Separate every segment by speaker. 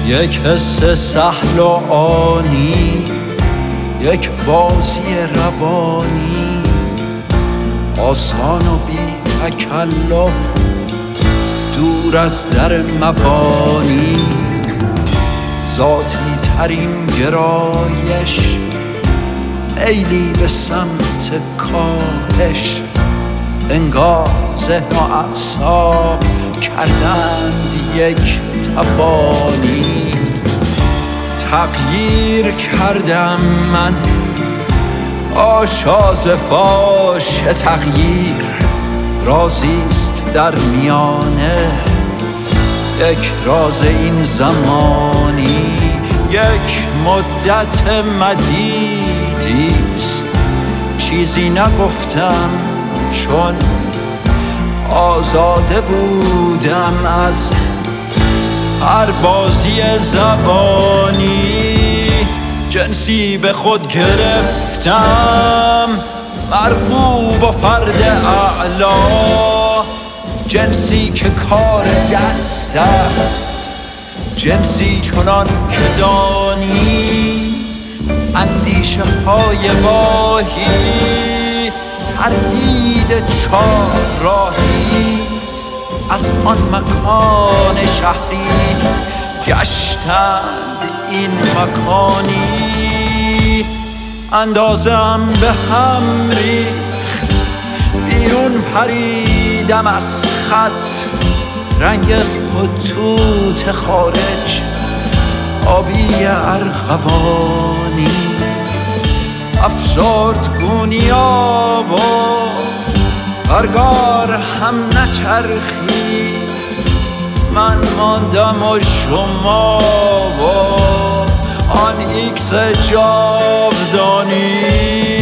Speaker 1: یک حس سهل و آنی، یک بازی روانی، آسان و بی تکلف، دور از در مبانی. ذاتی ترین گرایش، میلی به سمت کاهش، انگار ذهن و اعصاب کردند یک تبانی. تغییر کردم من، آشاز فاش تغییر رازیست در میانه، یک راز این زمانی، یک مدت مدیدیست. چیزی نگفتم چون آزاده بودم از هر بازی زبانی. جنسی به خود گرفتم، مرغوب و فرد اعلا، جنسی که کار دست است، جنسی چنان که دانی. اندیشه های واهی، تردید چهارراهی، از آن مکان شهری گشتند این مکانی. اندازم به هم ریخت، بیرون پریدم از خط، رنگ خطوط خارج آبی ارغوانی. افسردگونی آب و برگار هم نچرخی، من ماندم و شما و آن ایکس جاودانی.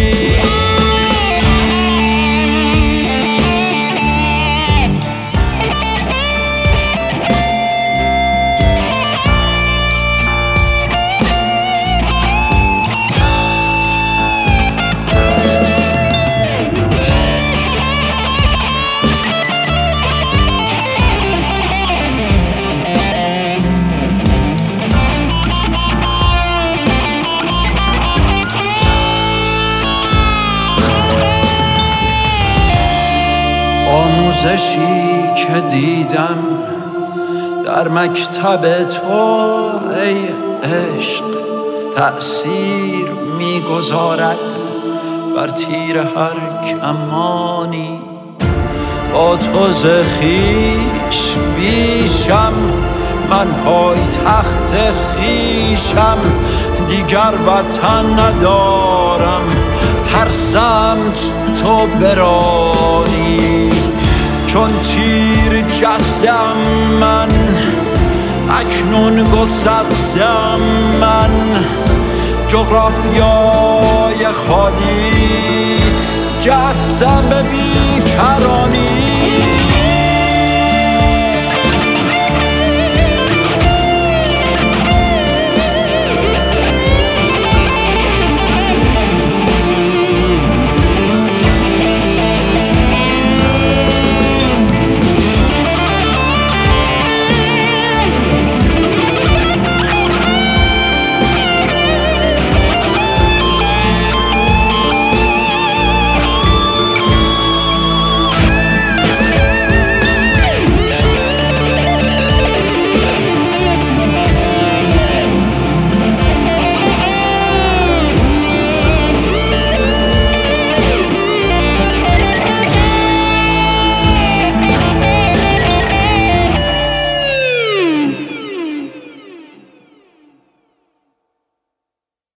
Speaker 1: آموزشی که دیدم در مکتب تو ای عشق، تأثیر میگذارد بر تیر هر کمانی. با تو ز خویش بیشم، من پای تخت خویشم، دیگر وطن ندارم، هر سمت تو برانی. چون تیر جستم من، اکنون گسستم من، جغرافیای خالی جستم به بیکرانی.